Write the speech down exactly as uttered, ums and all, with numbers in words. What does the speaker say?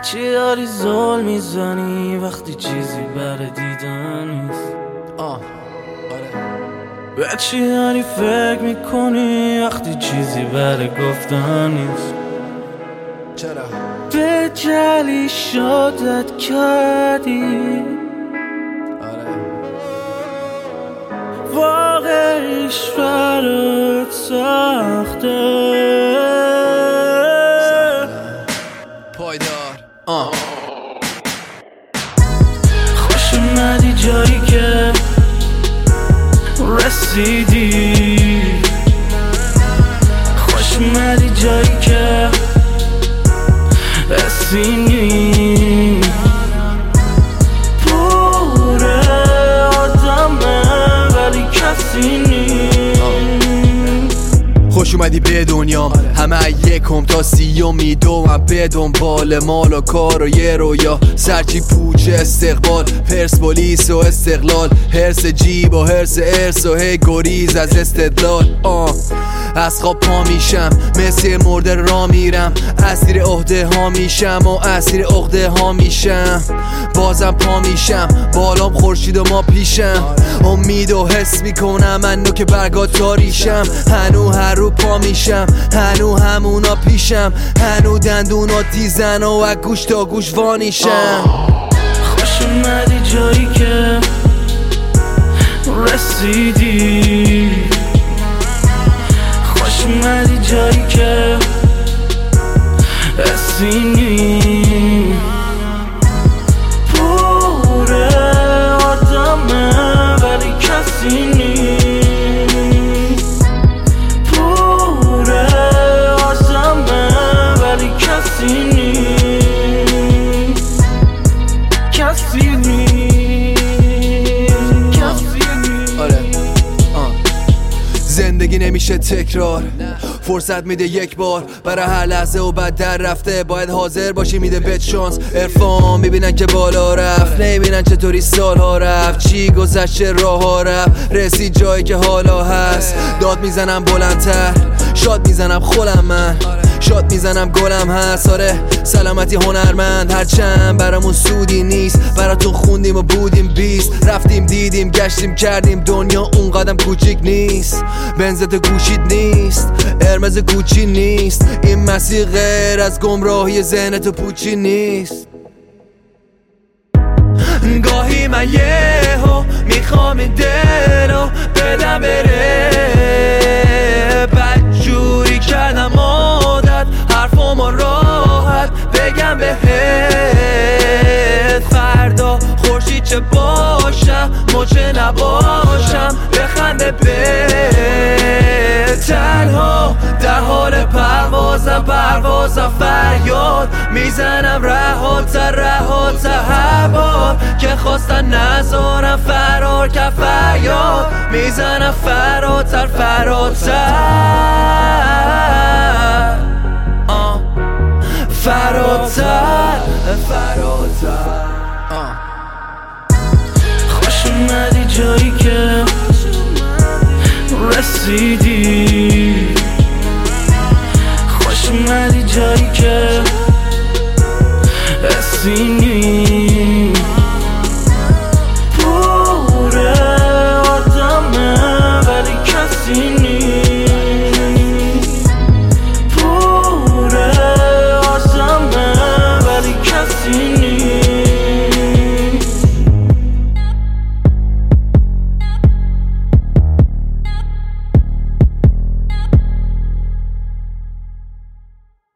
چی داری زل میزنی وقتی چیزی برای دیدن نیست؟ آه آره. به چی داری فکر میکنی وقتی چیزی برای گفتن نیست؟ چرا؟ به جلی شادت کردی آره. واقعیش برات سخته پایدار آه. خوش اومدی جایی که رسیدی، خوش اومدی جایی که رسیدی. پوره آدمه ولی کسی نیست. خوش اومدی به دنیام، همه یکم تا سیوم میدوم به دنبال مال و کار و یه رویا، سرچی پوچ استقبال، پرسپولیس و استقلال، هرس جیب و هرس ارس و هی گریز از استدلال. آه از خواب پا میشم مثل مرده را میرم، اسیر عهده ها میشم و اسیر عقده ها میشم. بازم پا میشم بالام خورشید و ما پیشم، امید و حس میکنم من که برگا تاریشم. هنو هر رو پا میشم، هنو همونا پیشم، هنو دندونا تیزن و از گوش تا گوش وانیشم. خوش اومدی جایی که رسیدی، خوش اومدی جایی که رسیدی. پوره آدمه ولی کسی نیست. پوره آدمه ولی کسی نیست. کسی نیست. کسی نیست. آره آه. زندگی نمیشه تکرار، فرصت میده یک بار برای هر لحظه و بعد در رفته باید حاضر باشی، میده بهت شانس. عرفان میبینن که بالا رفت، نمیبینن چطوری سالها رفت، چی گذشت چه راه ها رفت، رسید جایی که حالا هست. داد میزنم بلندتر، شاد میزنم خولم من، شاد میزنم گلم هست. آره سلامتی هنرمند، هرچند برامون سودی نیست، براتون خوندیم و بودیم بیست، رفتیم دیدیم گشتیم کردیم، دنیا اون قدم کوچیک نیست، بنزت گوشید نیست، قرمز کوچی نیست، این مسیر غیر از گمراهی ذهنتو پوچی نیست. گاهی من یهو میخوام این دلو بدم بره، بدجوری کردم عادت حرفمو راحت بگم بهت، فردا خورشید چه باشم مچه نباشم بخنده به تنها در حال پروازم، پروازم فریاد میزنم رهاتر رهاتر هوا که خواستن نذارم فرار که فریاد میزنم فراتر فراتر آه. فراتر فراتر آه. خوش اومدی جایی که رسیدی،